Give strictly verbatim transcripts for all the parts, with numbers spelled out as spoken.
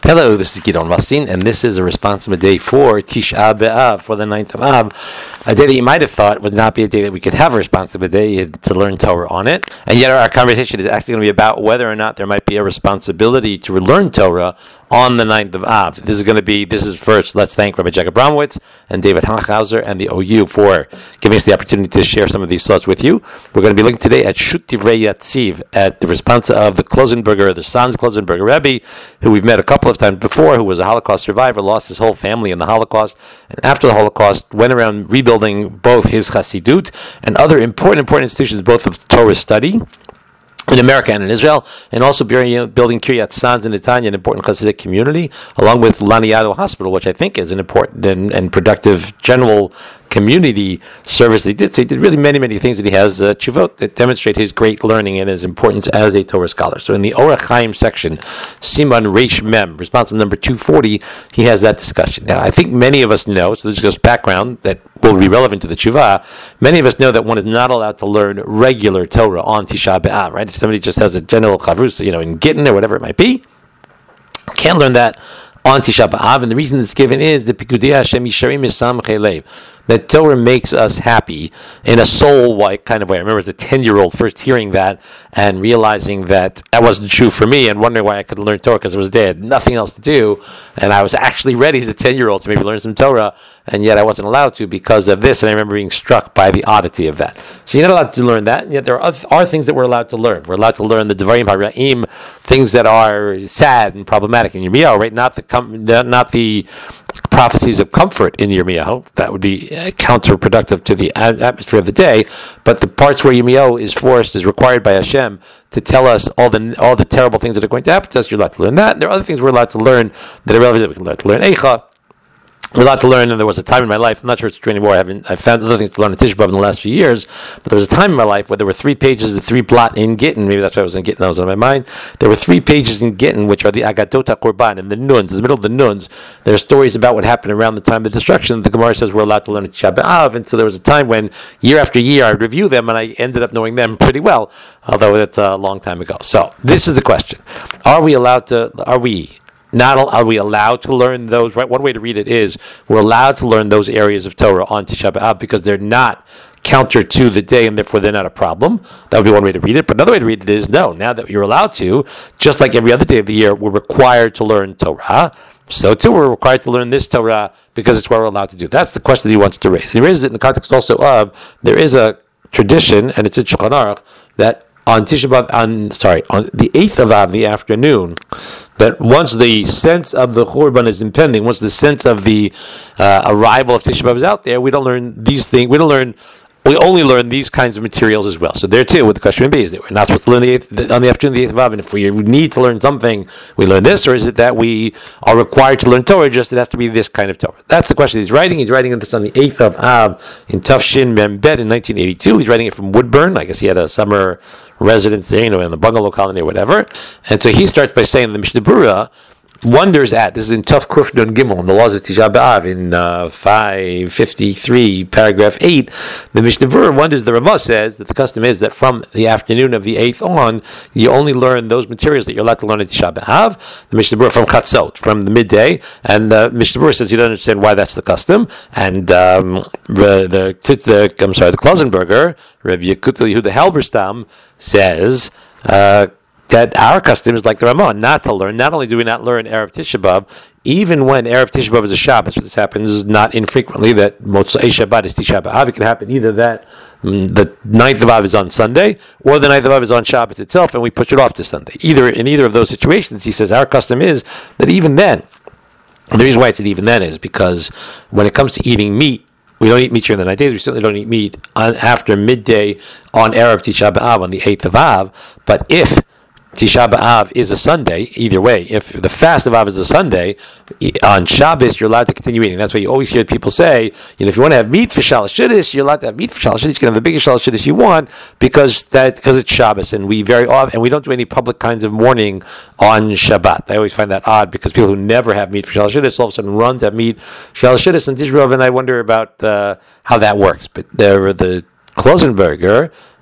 Hello, this is Gidon Rustin, and this is a responsible day for Tisha B'Av, for the ninth of Av, a day that you might have thought would not be a day that we could have a responsible day to learn Torah on it. And yet our conversation is actually going to be about whether or not there might be a responsibility to learn Torah on the ninth of Av. This is going to be, this is first, let's thank Rabbi Jacob Bromwitz and David Hankhauser and the O U for giving us the opportunity to share some of these thoughts with you. We're going to be looking today at Shut Divrei Yatziv, at the response of the Klosenberger, the Sanz Klosenberger Rebbe, who we've met a couple of times before, who was a Holocaust survivor, lost his whole family in the Holocaust, and after the Holocaust went around rebuilding both his Chassidut and other important, important institutions, both of Torah study in America and in Israel, and also building Kiryat Sanz in Netanya, an important Hasidic community, along with Laniado Hospital, which I think is an important and, and productive general community service that he did. So he did really many, many things that he has uh, tshuvot that demonstrate his great learning and his importance as a Torah scholar. So in the Orach Chaim section, Siman Reish Mem, responsible number two forty, he has that discussion. Now, I think many of us know, so this is just background that will be relevant to the tshuva, many of us know that one is not allowed to learn regular Torah on Tisha B'Av, right? If somebody just has a general chavrus, you know, in Gittin or whatever it might be, can't learn that on Tisha B'Av, and the reason it's given is the Pikudei Hashem Yisharim Misamchei Lev, that Torah makes us happy in a soul-like kind of way. I remember as a ten-year-old first hearing that and realizing that that wasn't true for me and wondering why I couldn't learn Torah because it was day. I had nothing else to do, and I was actually ready as a ten-year-old to maybe learn some Torah, and yet I wasn't allowed to because of this, and I remember being struck by the oddity of that. So you're not allowed to learn that, and yet there are, are things that we're allowed to learn. We're allowed to learn the Devarim HaRa'im, things that are sad and problematic in Yirmiyahu, right? Not the not the prophecies of comfort in Yirmiyahu. That would be counterproductive to the atmosphere of the day. But the parts where Yirmiyahu is forced, is required by Hashem to tell us all the all the terrible things that are going to happen to us, you're allowed to learn that. And there are other things we're allowed to learn that are relevant. We can learn to learn Eicha. We're allowed to learn, and there was a time in my life, I'm not sure it's true anymore, I haven't, I've found other things to learn in Tisha B'Av in the last few years, but there was a time in my life where there were three pages, the three plot in Gittin, maybe that's why I was in Gittin, that was on my mind, there were three pages in Gittin, which are the Agadot HaKorban, and the Nuns, in the middle of the Nuns, there are stories about what happened around the time of the destruction. The Gemara says we're allowed to learn at Tisha B'Av, and so there was a time when, year after year, I would review them, and I ended up knowing them pretty well, although that's a long time ago. So, this is the question. Are we allowed to, are we... Not are we allowed to learn those, right? One way to read it is we're allowed to learn those areas of Torah on Tisha B'Av because they're not counter to the day and therefore they're not a problem. That would be one way to read it. But another way to read it is no, now that you're allowed to, just like every other day of the year, we're required to learn Torah. So too, we're required to learn this Torah because it's what we're allowed to do. That's the question that he wants to raise. He raises it in the context also of there is a tradition, and it's in Shulchan Aruch, that on Tisha B'Av, on sorry, on the eighth of Av, the afternoon, that once the sense of the Churban is impending, once the sense of the uh, arrival of Tisha B'Av is out there, we don't learn these things. We don't learn. We only learn these kinds of materials as well. So there too, what the question would be is that we're not supposed to learn the eighth, on the afternoon of the eighth of Av, and if we need to learn something, we learn this, or is it that we are required to learn Torah? Just it has to be this kind of Torah. That's the question he's writing. He's writing this on the eighth of Av in Tafshin Membet in nineteen eighty-two. He's writing it from Woodburn. I guess he had a summer residence there, you know, in the bungalow colony or whatever. And so he starts by saying the Mishnah Berurah wonders at, this is in Tuf Kuf Nun Gimel, in the laws of Tisha B'Av, in uh, five fifty-three, paragraph eight, the Mishnah Berurah wonders, the Ramah says that the custom is that from the afternoon of the eighth on, you only learn those materials that you're allowed to learn at Tisha B'Av. The Mishnah Berurah from Chatzot, from the midday, and the Mishnah Berurah says you don't understand why that's the custom, and um, the, the, the, I'm sorry, the Klosenberger, Rabbi Yehuda Halberstam, says, uh, that our custom is like the Ramah, not to learn. Not only do we not learn Erev Tisha B'Av, even when Erev Tisha B'Av is a Shabbos, this happens not infrequently, that Motzei Shabbat is Tisha B'Av. It can happen either that um, the ninth of Av is on Sunday, or the ninth of Av is on Shabbos itself, and we push it off to Sunday. Either in either of those situations, he says our custom is that even then, and the reason why it's an even then is because when it comes to eating meat, we don't eat meat during the nine days. We certainly don't eat meat on, after midday on Erev Tisha B'Av on the eighth of Av. But if Tisha B'Av is a Sunday, either way, if the fast of Av is a Sunday, on Shabbos you're allowed to continue eating. That's why you always hear people say, you know, if you want to have meat for Shalosh Shidduch, you're allowed to have meat for Shalosh Shidduch. You can have the biggest Shalosh Shidduch you want because that because it's Shabbos, and we very often and we don't do any public kinds of mourning on Shabbat. I always find that odd because people who never have meat for Shalosh Shidduch all of a sudden run to have meat Shalosh Shidduch and Tisha B'Av, and I wonder about uh, how that works. But there, the Klosenberger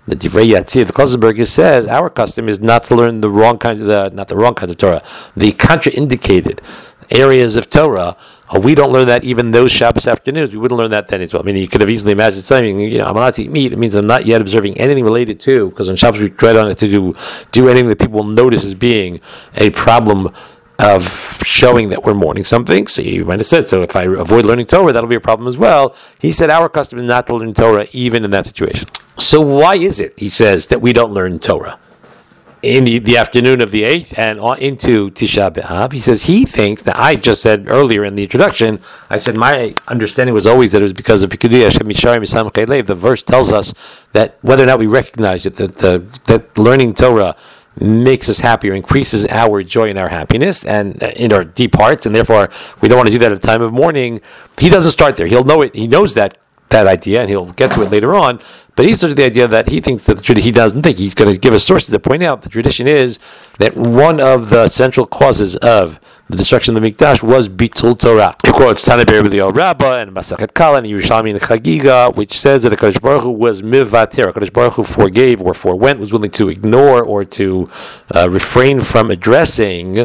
The Divrei Yatziv Kozenberger says our custom is not to learn the wrong kinds of the not the wrong kinds of Torah, the contraindicated areas of Torah. Uh, we don't learn that even those Shabbos afternoons. We wouldn't learn that then as well. I mean, you could have easily imagined saying, you know, I'm allowed to eat meat. It means I'm not yet observing anything related to, because on Shabbos we tread on it to do do anything that people will notice as being a problem of showing that we're mourning something. So you might have said, so if I avoid learning Torah, that'll be a problem as well. He said our custom is not to learn Torah even in that situation. So why is it, he says, that we don't learn Torah in the, the afternoon of the eighth and on into Tisha B'Av? He says he thinks that I just said earlier in the introduction, I said my understanding was always that it was because of Pikudei Hashem Misharim Misam Chelev. The verse tells us that whether or not we recognize it, that, the, that learning Torah makes us happier, increases our joy and our happiness and in our deep hearts, and therefore we don't want to do that at a time of mourning. He doesn't start there. He'll know it. He knows that that idea, and he'll get to it later on. But he started the idea that he thinks that the tradition, he doesn't think he's going to give us sources that point out the tradition is that one of the central causes of the destruction of the Mikdash was Bitul Torah. He quotes Tana B'Rabbi Rabbah and Masachet Kala and Yerushalmi and Chagiga, which says that the Kadosh Baruch Hu was mivater. Kadosh Baruch Hu forgave or forewent, was willing to ignore or to uh, refrain from addressing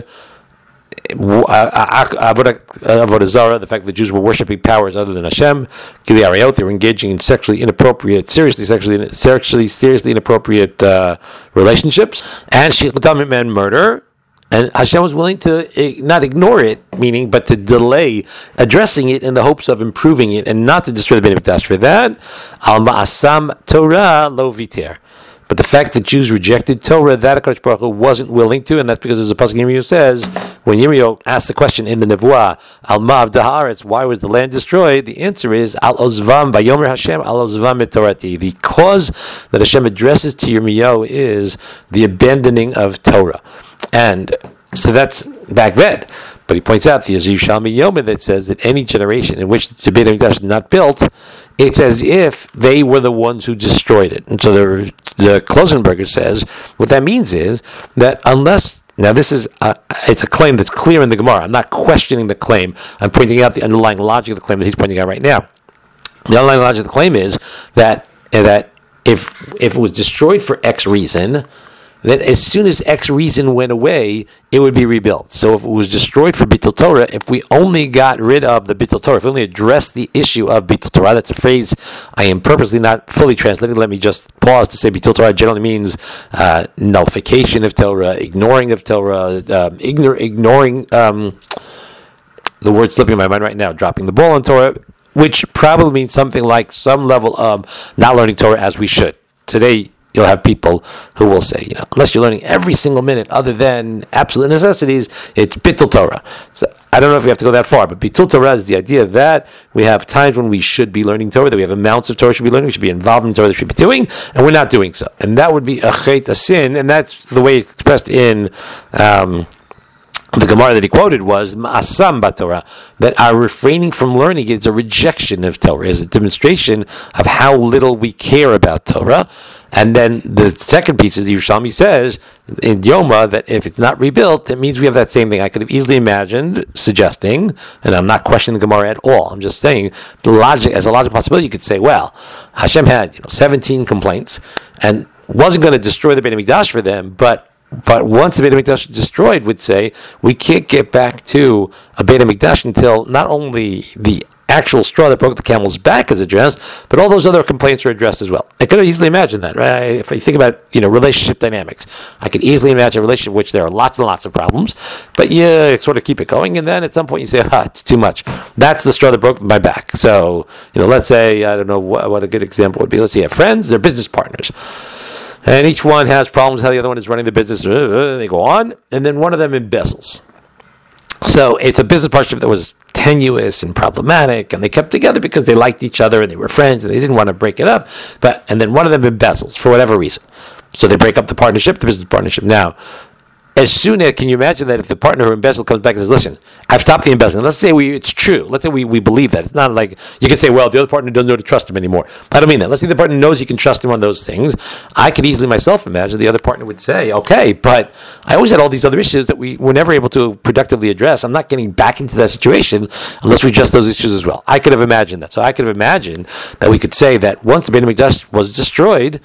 Avodah Zarah, the fact that the Jews were worshiping powers other than Hashem. Gilei Arayot, they were engaging in sexually inappropriate, seriously sexually, sexually seriously inappropriate uh, relationships, and Shechut and murder. And Hashem was willing to not ignore it, meaning, but to delay addressing it in the hopes of improving it and not to destroy the Beit HaMikdash. For that, Al Ma'asam Torah Lo Viter. But the fact that Jews rejected Torah, that HaKadosh Baruch Hu wasn't willing to, and that's because there's a pasuk in Yirmiyahu says, when Yirmiyahu asked the question in the Nevuah, Al Ma'av Da'aretz, why was the land destroyed? The answer is, Al Ozvam, Vayomer Hashem, Al Ozvam et Torati. The cause that Hashem addresses to Yirmiyahu is the abandoning of Torah. And so that's back then. But he points out, there's a Yerushalmi Yoma that says that any generation in which the Beit HaMikdash is not built, it's as if they were the ones who destroyed it. And so the, the Klosenberger says, what that means is that unless, now this is, a, it's a claim that's clear in the Gemara. I'm not questioning the claim. I'm pointing out the underlying logic of the claim that he's pointing out right now. The underlying logic of the claim is that, that if, if it was destroyed for X reason, that as soon as X reason went away, it would be rebuilt. So if it was destroyed for Bitul Torah, if we only got rid of the Bitul Torah, if we only addressed the issue of Bitul Torah, that's a phrase I am purposely not fully translating. Let me just pause to say Bitul Torah generally means uh, nullification of Torah, ignoring of Torah, uh, ignore, ignoring, um, the word slipping in my mind right now, dropping the ball on Torah, which probably means something like some level of not learning Torah as we should. Today, you'll have people who will say, you know, unless you're learning every single minute other than absolute necessities, it's Bitul Torah. So I don't know if we have to go that far, but Bitul Torah is the idea that we have times when we should be learning Torah, that we have amounts of Torah we should be learning, we should be involved in Torah that we should be doing, and we're not doing so. And that would be a chet, a sin, and that's the way it's expressed in um, the Gemara that he quoted was Ma'asam Batorah, that our refraining from learning is a rejection of Torah, is a demonstration of how little we care about Torah. And then the second piece is the Yerushalmi says in Yoma that if it's not rebuilt, it means we have that same thing. I could have easily imagined suggesting, and I'm not questioning the Gemara at all, I'm just saying the logic, as a logical possibility, you could say, well, Hashem had you know seventeen complaints and wasn't going to destroy the Beit HaMikdash for them, but But once the Beit HaMikdash is destroyed, would say, we can't get back to a Beit HaMikdash until not only the actual straw that broke the camel's back is addressed, but all those other complaints are addressed as well. I could easily imagine that, right? If you think about, you know, relationship dynamics, I could easily imagine a relationship in which there are lots and lots of problems, but you sort of keep it going, and then at some point you say, ah, it's too much. That's the straw that broke my back. So, you know, let's say, I don't know what, what a good example would be. Let's say you have friends, they're business partners. And each one has problems how the other one is running the business. They go on, and then one of them embezzles. So it's a business partnership that was tenuous and problematic, and they kept together because they liked each other and they were friends and they didn't want to break it up. But and then one of them embezzles for whatever reason. So they break up the partnership, the business partnership. Now, as soon as, can you imagine that if the partner who embezzled comes back and says, listen, I've stopped the embezzling. Let's say we it's true. Let's say we, we believe that. It's not like, you can say, well, the other partner doesn't know to trust him anymore. I don't mean that. Let's say the partner knows you can trust him on those things. I could easily myself imagine the other partner would say, okay, but I always had all these other issues that we were never able to productively address. I'm not getting back into that situation unless we address those issues as well. I could have imagined that. So I could have imagined that we could say that once the Beit HaMikdash was destroyed,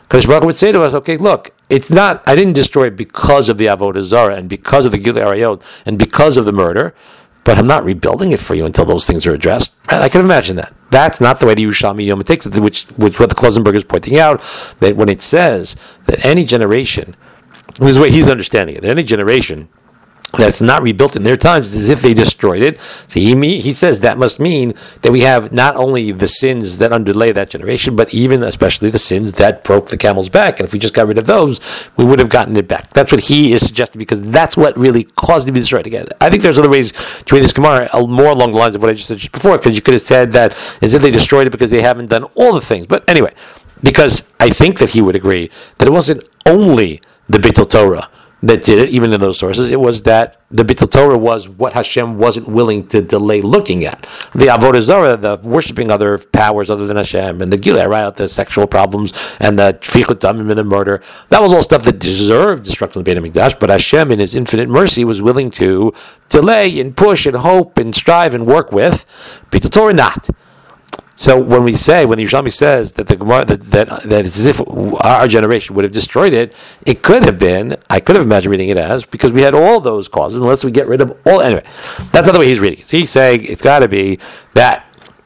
Kadosh Baruch Hu would say to us, okay, look, it's not, I didn't destroy it because of the Avodah Zarah and because of the Gilui Arayot and because of the murder, but I'm not rebuilding it for you until those things are addressed. Right? I can imagine that. That's not the way the Yerushalmi Yom takes it, which, which what the Klosenberg is pointing out, that when it says that any generation, this is the way he's understanding it, that any generation that's not rebuilt in their times is as if they destroyed it. So he he says that must mean that we have not only the sins that underlay that generation, but even especially the sins that broke the camel's back. And if we just got rid of those, we would have gotten it back. That's what he is suggesting, because that's what really caused it to be destroyed again. I think there's other ways to read this Gemara, more along the lines of what I just said just before, because you could have said that as if they destroyed it because they haven't done all the things. But anyway, because I think that he would agree that it wasn't only the Beitul Torah that did it, even in those sources. It was that the Beitul Torah was what Hashem wasn't willing to delay looking at. The Avodah Zarah, the worshipping other powers other than Hashem, and the Gilui Arayot, the sexual problems, and the Shfichut Damim and the murder, that was all stuff that deserved destruction of the Beit HaMikdash, but Hashem, in His infinite mercy, was willing to delay and push and hope and strive and work with. Beitul Torah not. So when we say, when the Yerushalmi says that the Gemara, that, that that it's as if our generation would have destroyed it, it could have been, I could have imagined reading it as, because we had all those causes, unless we get rid of all, anyway, that's not the way he's reading it. So he's saying it's got to be that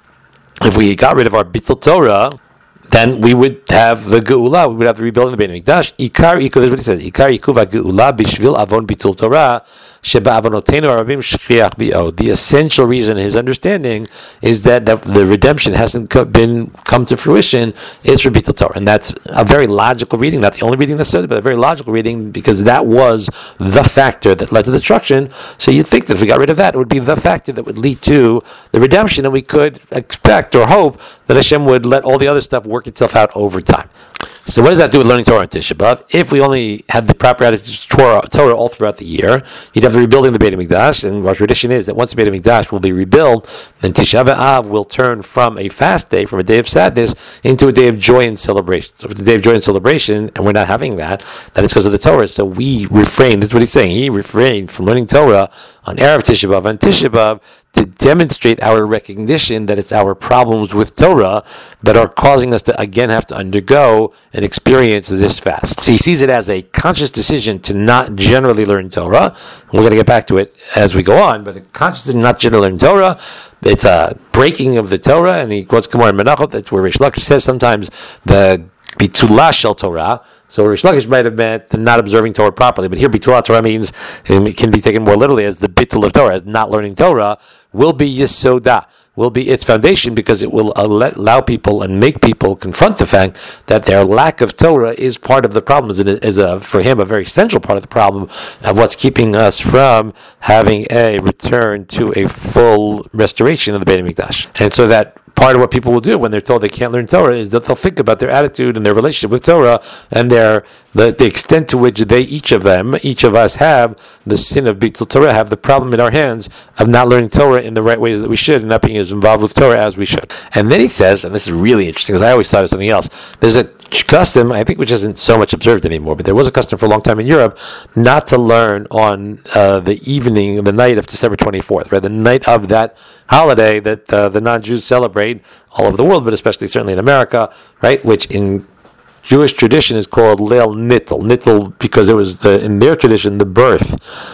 if we got rid of our Beitul Torah, then we would have the Geula, we would have the rebuilding of the Beit HaMikdash. Ikar Iku, this is what he says, Ikar Iku va-Geula bishvil avon Beitul Torah, sheba avonotenu arabim shchiach bi'od. The essential reason, his understanding, is that the, the redemption hasn't co- been come to fruition is for Beitul Torah. And that's a very logical reading, not the only reading necessarily, but a very logical reading, because that was the factor that led to the destruction. So you'd think that if we got rid of that, it would be the factor that would lead to the redemption, and we could expect or hope that Hashem would let all the other stuff work itself out over time. So what does that do with learning Torah on Tisha B'Av? If we only had the proper attitude to Torah, Torah all throughout the year, you'd have the rebuilding of the Beit HaMikdash, and our tradition is that once the Beit HaMikdash will be rebuilt, then Tisha B'Av will turn from a fast day, from a day of sadness, into a day of joy and celebration. So for the day of joy and celebration, and we're not having that, that is because of the Torah. So we refrain, this is what he's saying, he refrained from learning Torah on Erev Tisha B'Av, on Tisha B'Av, to demonstrate our recognition that it's our problems with Torah that are causing us to again have to undergo and experience this fast. So he sees it as a conscious decision to not generally learn Torah. And we're going to get back to it as we go on, but a conscious decision not generally learn Torah. It's a breaking of the Torah, and he quotes Gemara in Menachot. That's where Rish Lakish says sometimes the Bitulah Shel Torah. So Rish Lakish might have meant not observing Torah properly, but here Bitulah Torah means, and it can be taken more literally as the Bitul of Torah, as not learning Torah, will be Yesoda, will be its foundation, because it will allow people and make people confront the fact that their lack of Torah is part of the problem, is a, for him a very central part of the problem of what's keeping us from having a return to a full restoration of the Beit HaMikdash. And so that part of what people will do when they're told they can't learn Torah is that they'll think about their attitude and their relationship with Torah and their the, the extent to which they, each of them, each of us, have the sin of Beitul Torah, have the problem in our hands of not learning Torah in the right ways that we should and not being as involved with Torah as we should. And then he says, and this is really interesting because I always thought of something else, there's a custom, I think, which isn't so much observed anymore, but there was a custom for a long time in Europe not to learn on uh, the evening, the night of December twenty-fourth, right? The night of that holiday that uh, the non-Jews celebrate all over the world, but especially certainly in America, right? Which in Jewish tradition is called Leil Nittel. Nittel because it was, the, in their tradition, the birth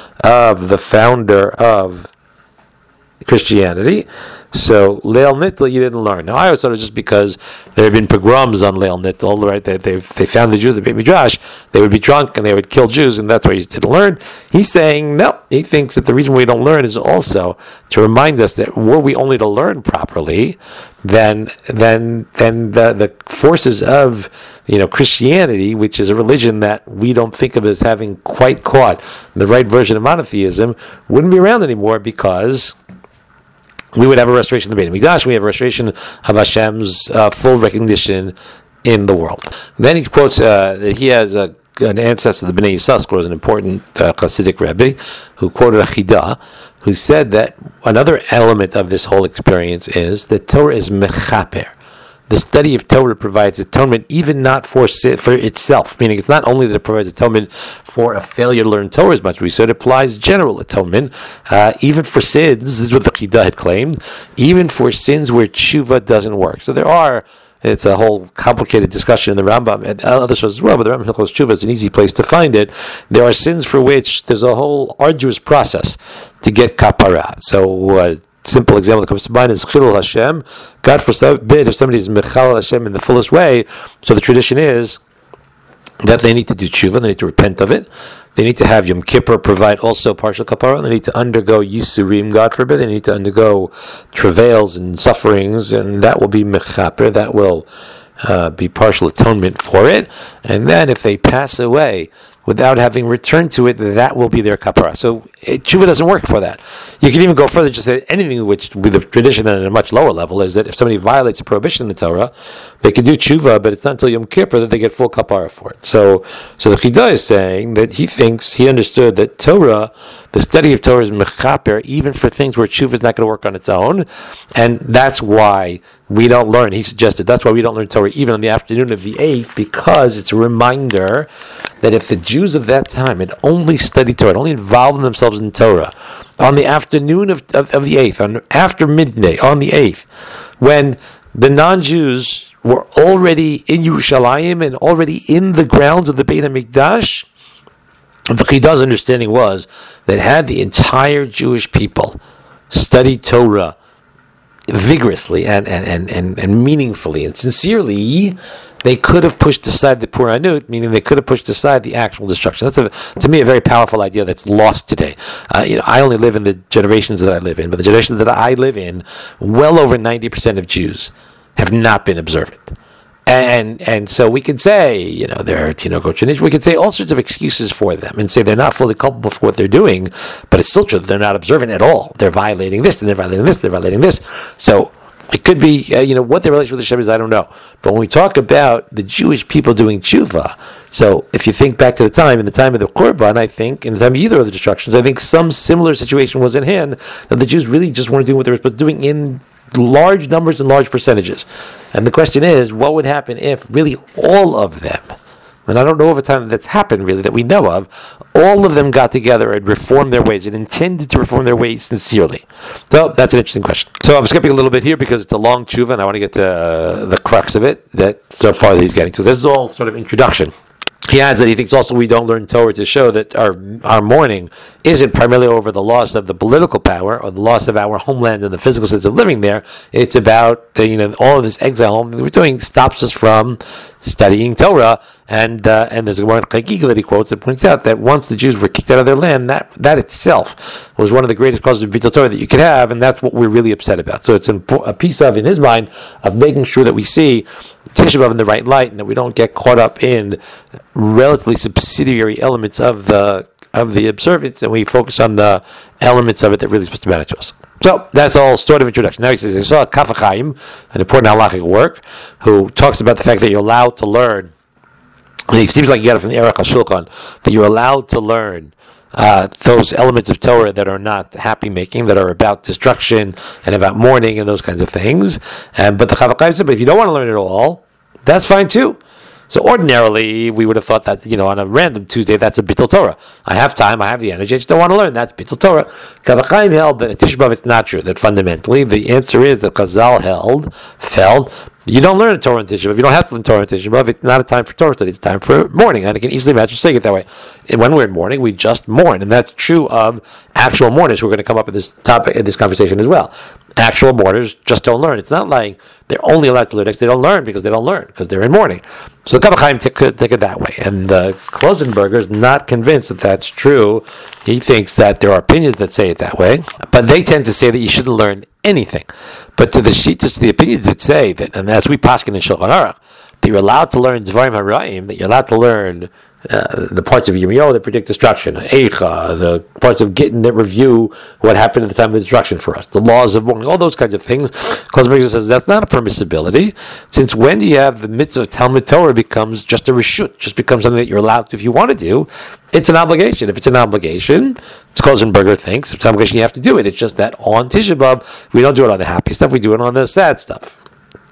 of the founder of Christianity. So Leil Nittel you didn't learn. Now I always thought it was just because there had been pogroms on Leil Nittel, right? They, they they found the Jews at Beit Midrash, they would be drunk and they would kill Jews, and that's why you didn't learn. He's saying no. He thinks that the reason we don't learn is also to remind us that were we only to learn properly, then then then the the forces of you know Christianity, which is a religion that we don't think of as having quite caught the right version of monotheism, wouldn't be around anymore, because we would have a restoration of the Beit HaMikdash. We have a restoration of Hashem's uh, full recognition in the world. Then he quotes uh, that he has a, an ancestor, the Bnei Yissaschar, who was an important uh, Hasidic Rebbe, who quoted a Chidah, who said that another element of this whole experience is that Torah is mechaper. The study of Torah provides atonement, even not for for itself. Meaning, it's not only that it provides atonement for a failure to learn Torah as much as we said, it applies general atonement, uh, even for sins. This is what the Chidah had claimed. Even for sins where tshuva doesn't work. So there are It's a whole complicated discussion in the Rambam and other sources as well, but the Rambam Hilchos Tshuva is an easy place to find it. There are sins for which there's a whole arduous process to get kapara. So, uh, simple example that comes to mind is Chilul Hashem. God forbid if somebody is Mechal Hashem in the fullest way, so the tradition is that they need to do tshuva, they need to repent of it. They need to have Yom Kippur provide also partial kapara. They need to undergo Yisurim, God forbid. They need to undergo travails and sufferings, and that will be mechaper. That will uh, be partial atonement for it. And then if they pass away without having returned to it, that will be their kapara. So it, tshuva doesn't work for that. You can even go further, just say anything which, with the tradition at a much lower level, is that if somebody violates a prohibition in the Torah, they can do tshuva, but it's not until Yom Kippur that they get full kapara for it. So, so the Chidah is saying that he thinks, he understood that Torah, the study of Torah is mechaper, even for things where tshuva is not going to work on its own, and that's why we don't learn, he suggested, that's why we don't learn Torah even on the afternoon of the eighth, because it's a reminder that if the Jews of that time had only studied Torah, only involved themselves in Torah, on the afternoon of, of, of the eighth, on, after midday, on the eighth, when the non-Jews were already in Yerushalayim and already in the grounds of the Beit HaMikdash, the Chidah's understanding was that had the entire Jewish people studied Torah vigorously and, and, and, and, and meaningfully and sincerely, they could have pushed aside the Puranut, meaning they could have pushed aside the actual destruction. That's, a, to me, a very powerful idea that's lost today. Uh, you know, I only live in the generations that I live in, but the generations that I live in, well over ninety percent of Jews have not been observant. And and so we could say, you know, they're Tinoch, we could say all sorts of excuses for them and say they're not fully culpable for what they're doing, but it's still true that they're not observant at all. They're violating this, and they're violating this, they're violating this. So it could be, uh, you know, what their relationship with Hashem is, I don't know. But when we talk about the Jewish people doing tshuva, so if you think back to the time, in the time of the Korban, I think, in the time of either of the destructions, I think some similar situation was in hand, that the Jews really just weren't doing what they were supposed to be doing in large numbers and large percentages. And the question is, what would happen if really all of them, and I don't know of a time that's happened really that we know of, all of them got together and reformed their ways and intended to reform their ways sincerely? So that's an interesting question. So I'm skipping a little bit here because it's a long tshuva and I want to get to uh, the crux of it that so far that he's getting to. This is all sort of introduction. He adds that he thinks also we don't learn Torah to show that our our mourning isn't primarily over the loss of the political power or the loss of our homeland and the physical sense of living there. It's about, you know, all of this exile we're doing stops us from studying Torah. And uh, and there's a Gemara Chagiga that he quotes that points out that once the Jews were kicked out of their land, that that itself was one of the greatest causes of Bittul Torah that you could have, and that's what we're really upset about. So it's a piece of, in his mind, of making sure that we see Tisha B'Av in the right light, and that we don't get caught up in relatively subsidiary elements of the of the observance, and we focus on the elements of it that really supposed to matter to us. So that's all sort of introduction. Now he says, I saw Kaf HaChaim, an important halachic work, who talks about the fact that you're allowed to learn. And it seems like you got it from the Aruch HaShulchan, that you're allowed to learn uh, those elements of Torah that are not happy making, that are about destruction and about mourning and those kinds of things. And but the Kaf HaChaim said, but if you don't want to learn it all, that's fine too. So ordinarily, we would have thought that, you know, on a random Tuesday, that's a Bittul Torah. I have time, I have the energy, I just don't want to learn. That's Bittul Torah. Kaf HaChaim held that Tisha B'Av, it's not true. That fundamentally, the answer is that Chazal held, felt, you don't learn a Torah in Tisha B'Av. You don't have to learn Torah in Tisha B'Av. It's not a time for Torah study. It's a time for mourning. And I can easily imagine saying it that way. And when we're in mourning, we just mourn. And that's true of actual mourners. We're going to come up in this topic, in this conversation as well. Actual mourners just don't learn. It's not like they're only allowed to learn next. They don't learn because they don't learn, because they're in mourning. So the Kaf HaChaim take, take it that way. And uh, Klosenberger is not convinced that that's true. He thinks that there are opinions that say it that way. But they tend to say that you shouldn't learn anything. But to the Shitas, to the opinions that say that, and as we paskin in Shulchan Aruch, that you're allowed to learn Dvarim HaRaim, that you're allowed to learn uh, the parts of Yirmiyahu that predict destruction, Eicha, the parts of Gittin that review what happened at the time of the destruction for us, the laws of mourning, all those kinds of things. Klosenberger says that's not a permissibility, since when do you have the mitzvah of Talmud Torah becomes just a reshut, just becomes something that you're allowed to if you want to do. It's an obligation. If it's an obligation, as Klosenberger thinks, if it's an obligation, you have to do it. It's just that on Tisha B'Av, we don't do it on the happy stuff, we do it on the sad stuff.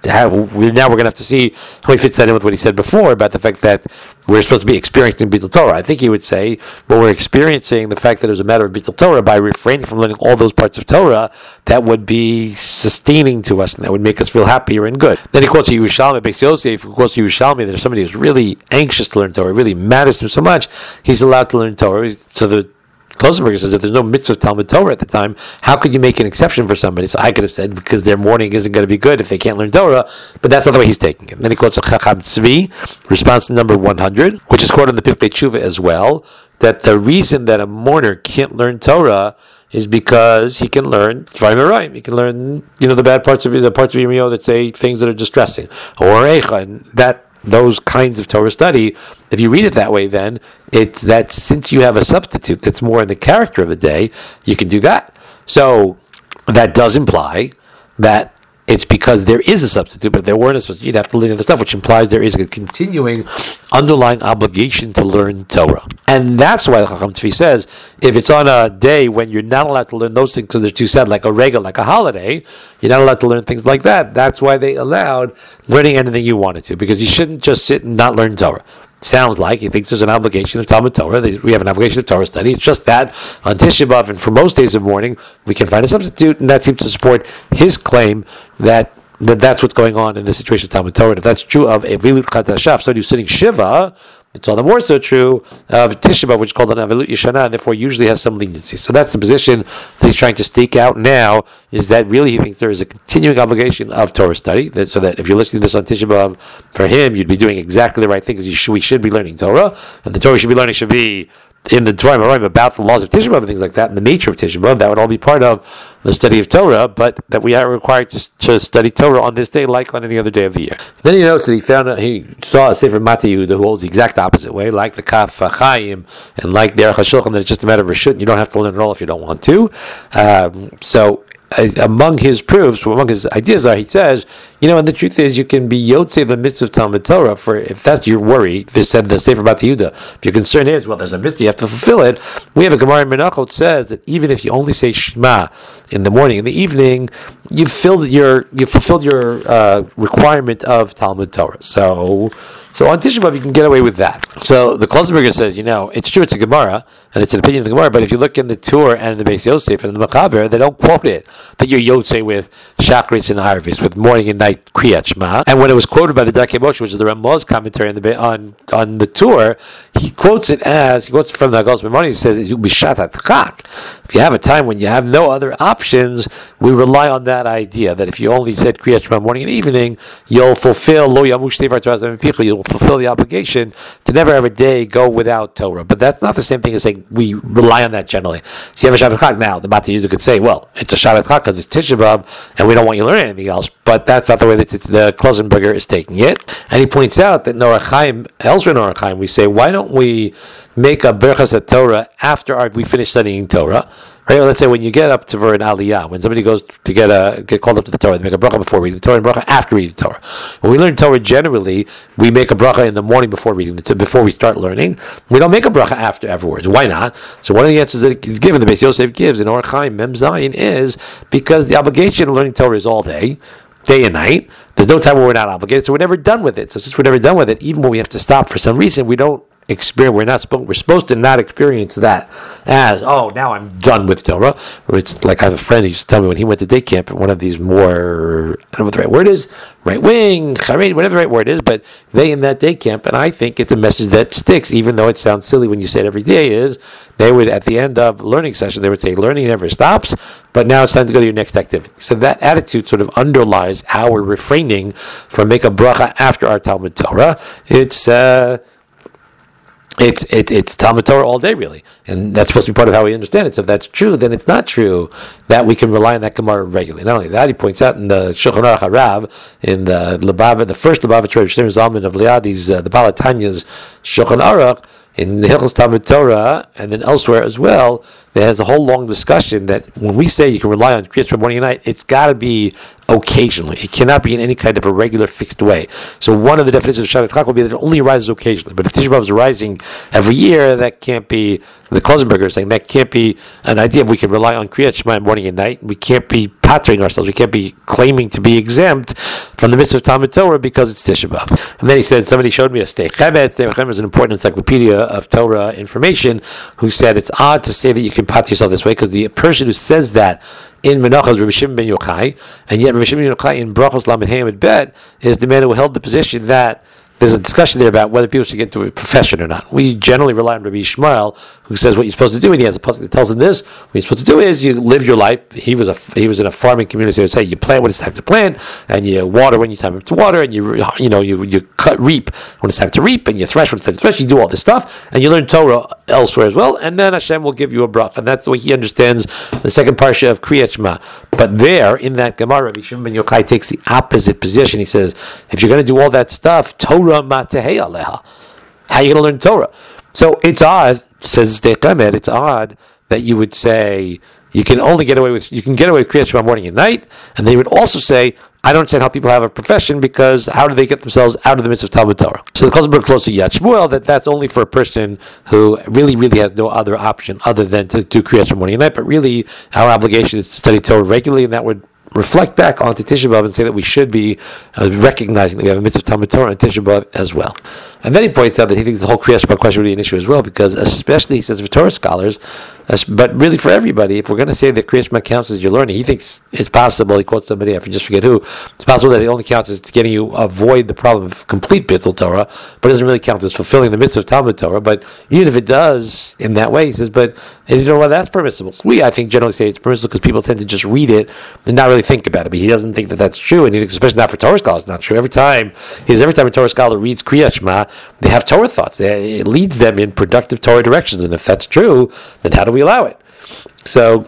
have, we, now we're going to have to see how he fits that in with what he said before about the fact that we're supposed to be experiencing Bittul Torah. I think he would say, well, we're experiencing the fact that it was a matter of Bittul Torah by refraining from learning all those parts of Torah that would be sustaining to us and that would make us feel happier and good. Then he quotes Yerushalmi, Beis Yosef, he quotes Yerushalmi, there's somebody who's really anxious to learn Torah, it really matters to him so much, he's allowed to learn Torah. So the Klosenberger says if there's no mitzvah Talmud Torah at the time, how could you make an exception for somebody? So I could have said because their morning isn't going to be good if they can't learn Torah, but that's not the way he's taking it. And then he quotes a Chacham Tzvi, response number one hundred, which is quoted in the Pirkei Tshuva as well, that the reason that a mourner can't learn Torah is because he can learn Dvarim Harayim. He can learn, you know, the bad parts of the parts of Yirmiyahu that say things that are distressing, or Eicha, and that. Those kinds of Torah study, if you read it that way, then it's that since you have a substitute that's more in the character of the day, you can do that. So that does imply that it's because there is a substitute, but if there weren't a substitute, you'd have to learn other stuff, which implies there is a continuing underlying obligation to learn Torah. And that's why Chacham Tzvi says, if it's on a day when you're not allowed to learn those things because they're too sad, like a regal, like a holiday, you're not allowed to learn things like that. That's why they allowed learning anything you wanted to, because you shouldn't just sit and not learn Torah. Sounds like he thinks there's an obligation of Talmud Torah. We have an obligation of Torah study. It's just that on Tisha B'Av and for most days of mourning, we can find a substitute, and that seems to support his claim that, that that's what's going on in the situation of Talmud Torah. And if that's true of Avilut Chadashah, so you're sitting Shiva, it's all the more so true of Tisha B'Av, which is called an Avilut Yeshana, and therefore usually has some leniency. So that's the position that he's trying to stake out now, is that really he thinks there is a continuing obligation of Torah study, that, so that if you're listening to this on Tisha B'Av, for him, you'd be doing exactly the right thing, because should, we should be learning Torah, and the Torah we should be learning should be in the Dvarim Harayim about the laws of Tisha B'Av and things like that, and the nature of Tisha B'Av. That would all be part of the study of Torah, but that we are required to, to study Torah on this day like on any other day of the year. Then he notes that he found a, he saw a Sefer Matei Yehuda who holds the exact opposite way, like the Kaf Chaim and like the Aruch HaShulchan, that it's just a matter of Reshut, and you don't have to learn it all if you don't want to. Um, so among his proofs, among his ideas are, he says, you know, and the truth is, you can be Yotzei the mitzvah of Talmud Torah, for if that's your worry, this said the Sefer Matei Yehuda, if your concern is, well, there's a mitzvah, you have to fulfill it, we have a Gemara in Menachot that says that even if you only say Shema in the morning, in the evening, you've filled your, you've fulfilled your uh, requirement of Talmud Torah. So, so on Tisha B'Av, you can get away with that. So the Klosenberger says, you know, it's true, it's a Gemara, and it's an opinion of the Gemara, but if you look in the Tur and the Beis Yosef and the Machaber, they don't quote it, that you're Yotzei with Shachris and Arvis, with morning and night Kriyat Shema. And when it was quoted by the Darkei Moshe, which is the Ramaz commentary on the on on the Tur, he quotes it as, he quotes from the Haggadah Maimonides, he says, you'll be Shatat Chak. If you have a time when you have no other options, we rely on that idea, that if you only said Kriyat Shema morning and evening, you'll fulfill Lo Yamush Tevar Torah Zayim Pichu, you'll fulfill the obligation to never have a day go without Torah. But that's not the same thing as saying we rely on that generally. So you have a Shabbat Chag now, the Matei Yehuda could say, well, it's a Shabbat Chag because it's Tisha B'Av, and we don't want you to learn anything else. But that's not the way that the Klosenberger is taking it. And he points out that Norach Chaim, elsewhere in Norach Chaim, we say, why don't we make a Berachas HaTorah after our, we finish studying Torah? Right? Well, let's say when you get up to for an Aliyah, when somebody goes to get a get called up to the Torah, they make a bracha before reading the Torah and bracha after reading the Torah. When we learn Torah, generally we make a bracha in the morning before reading the before we start learning. We don't make a bracha after afterwards. Why not? So one of the answers that is given, the Beis Yosef gives in Orach Chaim Mem Zayin, is because the obligation of learning Torah is all day, day and night. There's no time when we're not obligated, so we're never done with it. So since we're never done with it, even when we have to stop for some reason, we don't experience. We're not supposed. We're supposed to not experience that as, oh, now I'm done with Torah. Or it's like I have a friend who used to tell me when he went to day camp, one of these more, I don't know what the right word is, right wing, chareid, whatever the right word is, but they in that day camp, and I think it's a message that sticks, even though it sounds silly when you say it every day, is they would, at the end of learning session, they would say, learning never stops, but now it's time to go to your next activity. So that attitude sort of underlies how we're refraining from make a bracha after our Talmud Torah. It's, uh, It's it's it's Talmud Torah all day, really, and that's supposed to be part of how we understand it. So if that's true, then it's not true that we can rely on that Gemara regularly. Not only that, he points out in the Shulchan Aruch Harav, in the Lubavitch, the first Lubavitch Rebbe Shlomo Zalman of Liadi's, uh, the Baal HaTanya's Shulchan Aruch, in the Hilchos Talmud Torah, and then elsewhere as well, that has a whole long discussion that when we say you can rely on Kriyat Shema morning and night, it's got to be occasionally. It cannot be in any kind of a regular, fixed way. So one of the definitions of Shana Tzchak will be that it only arises occasionally. But if Tisha B'Av is arising every year, that can't be, the Klosenberger is saying, that can't be an idea if we can rely on Kriyat Shema morning and night. We can't be pattering ourselves. We can't be claiming to be exempt from the mitzvah of Talmud Torah because it's Tisha B'Av. And then he said, somebody showed me a Stei Chemet. Stei Chemet is an important encyclopedia of Torah information, who said it's odd to say that you can patter yourself this way, because the person who says that in Menachos, Rabbi Shimon ben Yochai, and yet Rabbi Shimon ben Yochai in Brachos Lamed Hey Amud Bet is the man who held the position that there's a discussion there about whether people should get into a profession or not. We generally rely on Rabbi Yishmael, who says what you're supposed to do, and he has a pasuk that tells him this. What you're supposed to do is you live your life. He was a he was in a farming community. So he would say you plant when it's time to plant, and you water when you time to water, and you you know you you cut reap when it's time to reap, and you thresh when it's time to thresh. You do all this stuff, and you learn Torah elsewhere as well, and then Hashem will give you a bracha, and that's the way he understands the second parsha of Kriyat Shema. But there, in that Gemara, Rabbi Shimon ben Yochai takes the opposite position. He says, if you're going to do all that stuff, Torah matehei aleha. How are you going to learn Torah? So it's odd, says Stei Chemet, it's odd that you would say you can only get away with, you can get away with Kriyat Shema morning and night, and they would also say, I don't understand how people have a profession, because how do they get themselves out of the midst of Talmud Torah? So the Klosenberg close to Yad Shmuel, that that's only for a person who really, really has no other option other than to do Kriyat Shema morning and night, but really our obligation is to study Torah regularly, and that would reflect back onto Tisha B'Av and say that we should be uh, recognizing that we have a mitzvah of Talmud Torah on Tisha B'Av as well. And then he points out that he thinks the whole Kriyat Shema question would be an issue as well, because especially, he says, for Torah scholars, but really for everybody, if we're going to say that Kriyat Shema counts as your learning, he thinks it's possible, he quotes somebody, I just forget who, it's possible that it only counts as getting you avoid the problem of complete Bittul Torah, but it doesn't really count as fulfilling the mitzvah of Talmud Torah. But even if it does in that way, he says, but and you know why that's permissible. We, I think, generally say it's permissible because people tend to just read it and not really think about it. But he doesn't think that that's true, and he thinks, especially not for Torah scholars, it's not true. Every time, he says, every time a Torah scholar reads Kriyat Shema, they have Torah thoughts. They, it leads them in productive Torah directions, and if that's true, then how do we allow it? So,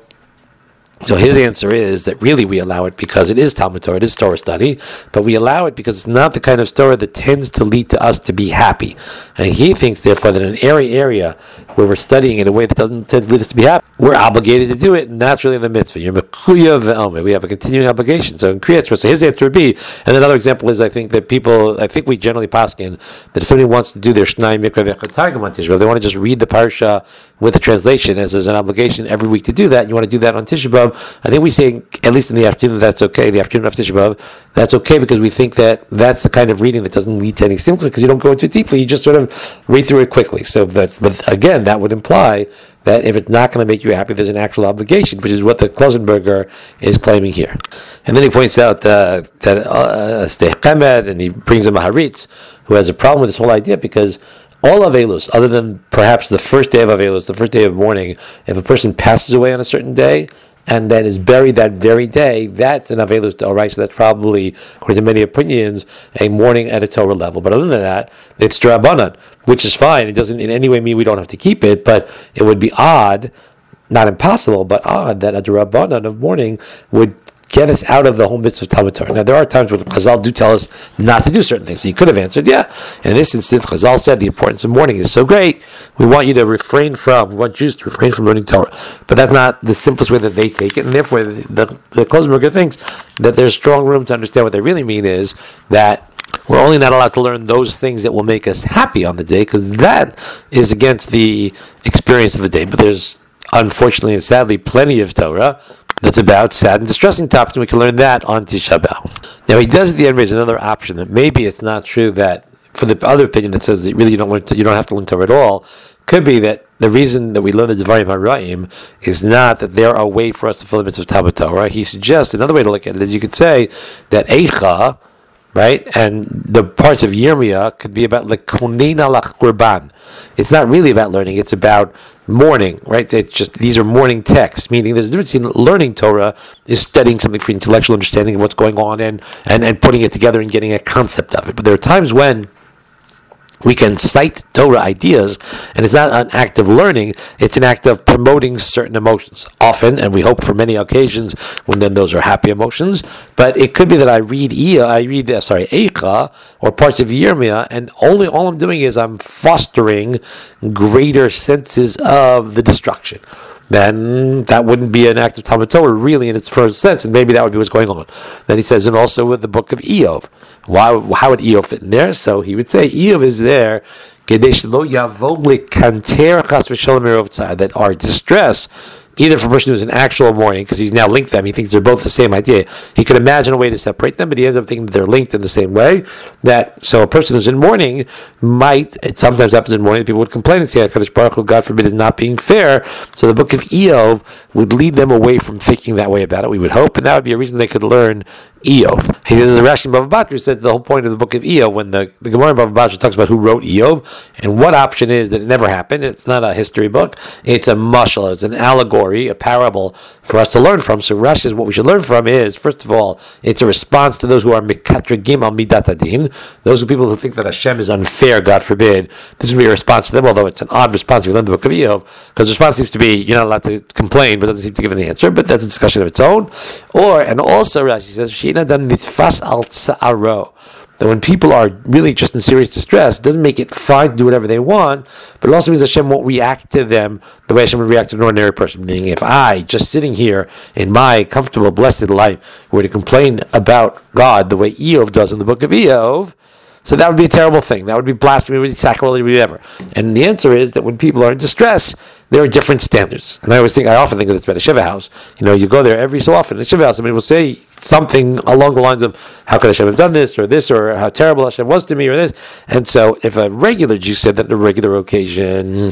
so his answer is that really we allow it because it is Talmud Torah, it is Torah study, but we allow it because it's not the kind of Torah that tends to lead to us to be happy. And he thinks, therefore, that in an area area where we're studying in a way that doesn't tend to lead us to be happy, we're obligated to do it, and that's really the mitzvah. You're mekuyav ve'elmeh. We have a continuing obligation. So in Kriyat Shema, so his answer would be, and another example is, I think that people, I think we generally paskin that if somebody wants to do their Shnai Mikra V'echad Targum on Tisha B'Av, they want to just read the parsha with the translation, as there's an obligation every week to do that, and you want to do that on Tisha B'Av, I think we say, at least in the afternoon, that's okay, the afternoon of Tisha B'Av, that's okay, because we think that that's the kind of reading that doesn't lead to any simcha, because you don't go into it deeply, you just sort of read through it quickly. So that's, but again, that would imply that if it's not going to make you happy, there's an actual obligation, which is what the Klosenberger is claiming here. And then he points out uh, that uh, Stei Chemet, and he brings a Maharitz, who has a problem with this whole idea, because all Avelus, other than perhaps the first day of Avelus, the first day of mourning, if a person passes away on a certain day, and then is buried that very day, that's an Avelus D'Oraisa. So that's probably, according to many opinions, a mourning at a Torah level. But other than that, it's D'Rabbanan, which is fine. It doesn't in any way mean we don't have to keep it, but it would be odd, not impossible, but odd, that a D'Rabbanan of mourning would get us out of the whole mitzvah of Talmud Torah. Now, there are times when Chazal do tell us not to do certain things. So you could have answered, yeah. In this instance, Chazal said the importance of mourning is so great, we want you to refrain from, we want Jews to refrain from learning Torah. But that's not the simplest way that they take it, and therefore the, the, the Klosenberger thinks that there's strong room to understand what they really mean is that we're only not allowed to learn those things that will make us happy on the day, because that is against the experience of the day. But there's, unfortunately and sadly, plenty of Torah that's about sad and distressing topics, and we can learn that on Tisha B'Av. Now he does at the end raise another option that maybe it's not true that for the other opinion that says that really you don't learn to, you don't have to learn Torah at all, could be that the reason that we learn the Devarim HaRaim is not that they're a way for us to fulfill the mitzvah of Talmud Torah. He suggests another way to look at it is you could say that Eicha, right, and the parts of Yirmiyah could be about lekonena lachurban. It's not really about learning; it's about mourning, right? It's just these are mourning texts, meaning there's a difference between learning Torah is studying something for intellectual understanding of what's going on and, and, and putting it together and getting a concept of it. But there are times when we can cite Torah ideas, and it's not an act of learning, it's an act of promoting certain emotions. Often, and we hope for many occasions, when then those are happy emotions, but it could be that I read Iya, I read, uh, sorry, Eicha, or parts of Yirmiyah, and only all I'm doing is I'm fostering greater senses of the destruction. then that wouldn't be an act of Talmud Torah really in its first sense, and maybe that would be what's going on. Then he says, and also with the book of Eov. Why? How would Eov fit in there? So he would say Eov is there that are distress, either for a person who's in actual mourning, because he's now linked them, he thinks they're both the same idea. He could imagine a way to separate them, but he ends up thinking that they're linked in the same way. That so a person who's in mourning might, it sometimes happens in mourning, people would complain and say, HaKadosh Baruch Hu, God forbid, is not being fair. So the book of Eov would lead them away from thinking that way about it, we would hope, and that would be a reason they could learn Eov. He says, Rashi in Bava Batra says the whole point of the book of Eov, when the, the Gemara in Bava Batra talks about who wrote Eov, and what option is that it never happened. It's not a history book. It's a mashal. It's an allegory, a parable for us to learn from. So Rashi says what we should learn from is, first of all, it's a response to those who are mikatragim al midat adin, those are people who think that Hashem is unfair, God forbid. This would be a response to them, although it's an odd response if you learn the book of Eov, because the response seems to be, you're not allowed to complain, but doesn't seem to give an answer, but that's a discussion of its own. Or, and also Rashi says, nitfas al tsa'aro, that when people are really just in serious distress, it doesn't make it fine to do whatever they want, but it also means Hashem won't react to them the way Hashem would react to an ordinary person. Meaning, if I, just sitting here in my comfortable, blessed life, were to complain about God the way Eov does in the book of Eov, so that would be a terrible thing. That would be blasphemy, would be sacrilege, whatever. And the answer is that when people are in distress, there are different standards. And I always think, I often think of this about a Shiva house. You know, you go there every so often. In a Shiva house, somebody will say something along the lines of, how could Hashem have done this, or this, or how terrible Hashem was to me, or this. And so, if a regular Jew said that on a regular occasion,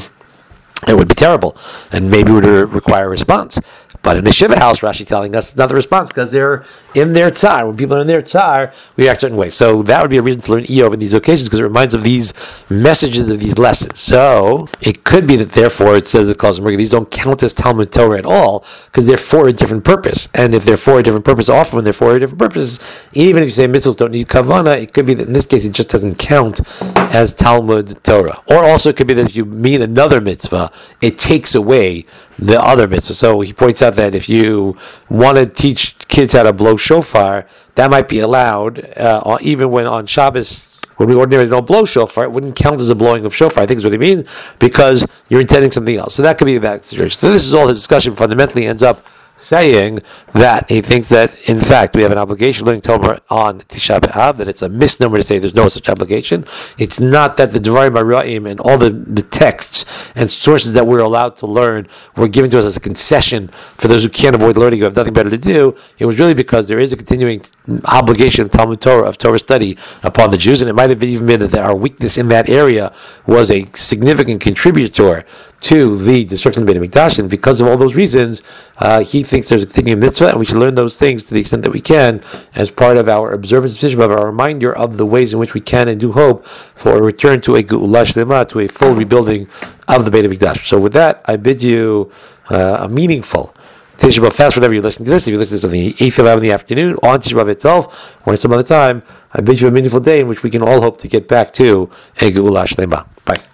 it would be terrible, and maybe would require a response. But in the Shiva house, Rashi telling us, it's not the response, because they're in their tsar. When people are in their tsar, we act a certain way. So that would be a reason to learn Eov in these occasions, because it reminds of these messages of these lessons. So it could be that therefore it says it calls them, these don't count as Talmud Torah at all, because they're for a different purpose. And if they're for a different purpose, often when they're for a different purpose, even if you say mitzvahs don't need kavana, it could be that in this case it just doesn't count as Talmud Torah. Or also it could be that if you mean another mitzvah, it takes away the other mitzvah. So he points out that if you want to teach kids how to blow shofar, that might be allowed, uh, even when on Shabbos, when we ordinarily don't blow shofar, it wouldn't count as a blowing of shofar, I think is what he means, because you're intending something else. So that could be that situation. So this is all his discussion fundamentally ends up saying that he thinks that, in fact, we have an obligation learning Torah on Tisha B'Av, that it's a misnomer to say there's no such obligation. It's not that the Devarim Hara'im and all the, the texts and sources that we're allowed to learn were given to us as a concession for those who can't avoid learning, who have nothing better to do. It was really because there is a continuing obligation of Talmud Torah, of Torah study upon the Jews, and it might have even been that our weakness in that area was a significant contributor to the destruction of the Beit HaMikdash, and because of all those reasons, uh, he thinks there's a continuing mitzvah, and we should learn those things to the extent that we can as part of our observance of Tisha B'Av, our reminder of the ways in which we can and do hope for a return to a Geula Shlema, to a full rebuilding of the Beit HaMikdash. So with that, I bid you uh, a meaningful Tisha B'Av fast whenever you're listening to this. If you're listening to this on the eighth of Av in the afternoon, on Tisha B'Av itself, or at some other time, I bid you a meaningful day in which we can all hope to get back to a Geula Shlema. Bye.